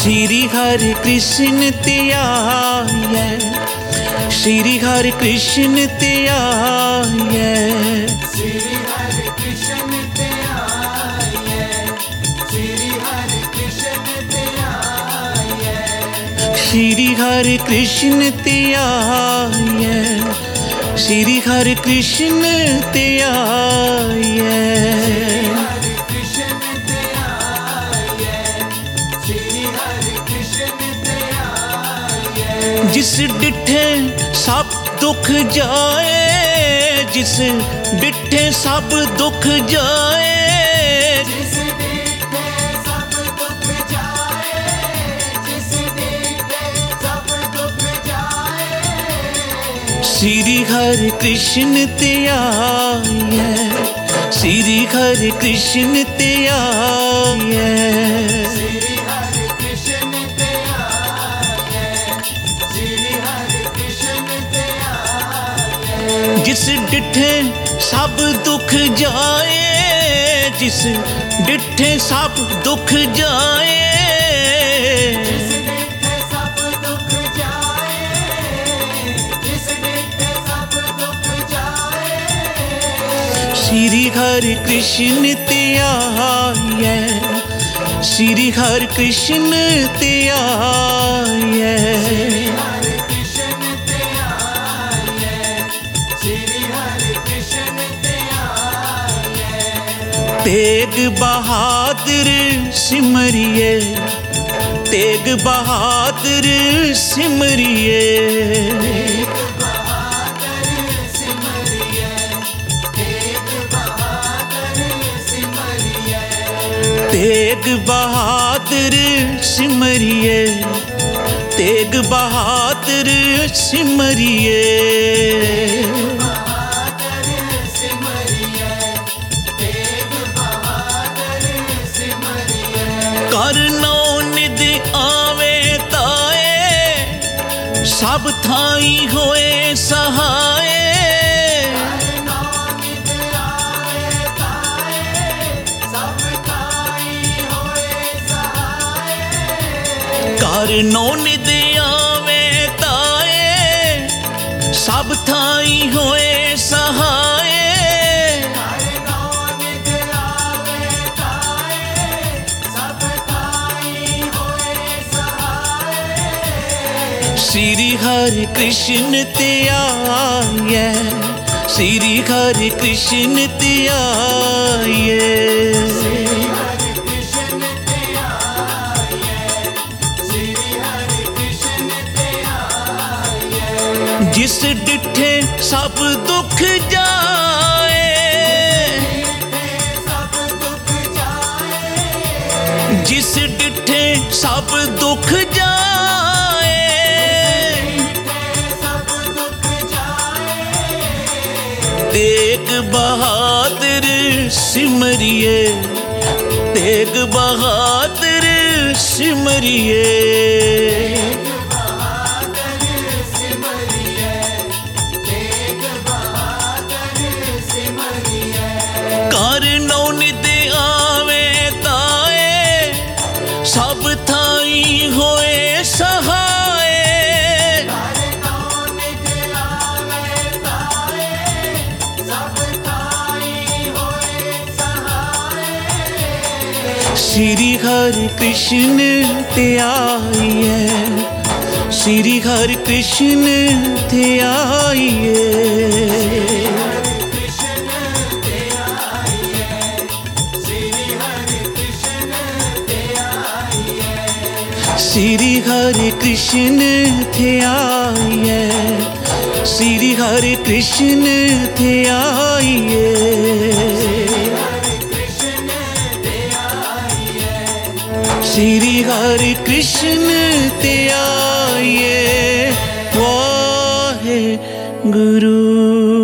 श्री हरि कृष्ण ते आइए, श्री हरि कृष्ण ते आइए, श्री हरि कृष्ण ते आइए, श्री हरि कृष्ण ते आइए, श्री हरि कृष्ण ते आइए, श्री हरि कृष्ण ते आइए। जिस डिठे सब दुख जाए, जिस डिठे सब दुख जाए, जिस डिठे सब दुख जाए, जिस डिठे सब दुख जाए, श्री हरि कृष्ण ते आइए, श्री हरि कृष्ण ते आइए, श्री हरि कृष्ण ते आइए, श्री हरि कृष्ण ते आइए। जिस डिठे सब दुख जाए, जिस डिठे सब दुख जाए, जिस डिठे सब दुख जाए, जिस डिठे सब दुख जाए, श्री हरि कृष्ण ते आइए, श्री हरि कृष्ण ते आइए, हरि कृष्ण ते आइए, श्री हरि कृष्ण ते आइए। तेग बहादुर सिमरिए, तेग बहादुर सिमरिए, तेग बहादुर सिमरिए, तेग बहादुर सिमरिए, तेग बहादुर सिमरिए, तेग बहादुर सिमरिए, बहादुर सिमरिए, तेग बहादुर सिमरिए। करनो निद आवे ताए, सब थाई होए सहाय, नौनित आए ताए, सब ताई होए सहाय। करनो निद आवे ताए, सब थाई होए सहाय, नौनित आए ताए, सब ताई होए सहाय। श्री हरि कृष्ण ते आइए, श्री हरि कृष्ण ते आइए, श्री हरि कृष्ण ते आइए, श्री हरि कृष्ण ते आइए। जिस डिठे सब दुख जाए, सब दुख जाए, जिस डिठे सब दुख जाए, सब दुख जाए, तेग बहादुर सिमरिए, तेग बहादुर सिमरिए, बहादुर सिमरिए, तेग बहादुर सिमरिए। करनो निद आवे ताए, सब थाई होए सहाय, नौनित आवे ताए, सब ताई होए सहाय। श्री हरि कृष्ण ते आइए, श्री हरि कृष्ण ते आइए, हरि कृष्ण ते आइए, श्री हरि कृष्ण ते आइए। श्री हरि कृष्ण ते आइए, श्री हरि कृष्ण ते आइए, हरि कृष्ण ते आइए, श्री हरि कृष्ण ते आइए। वाहे गुरु।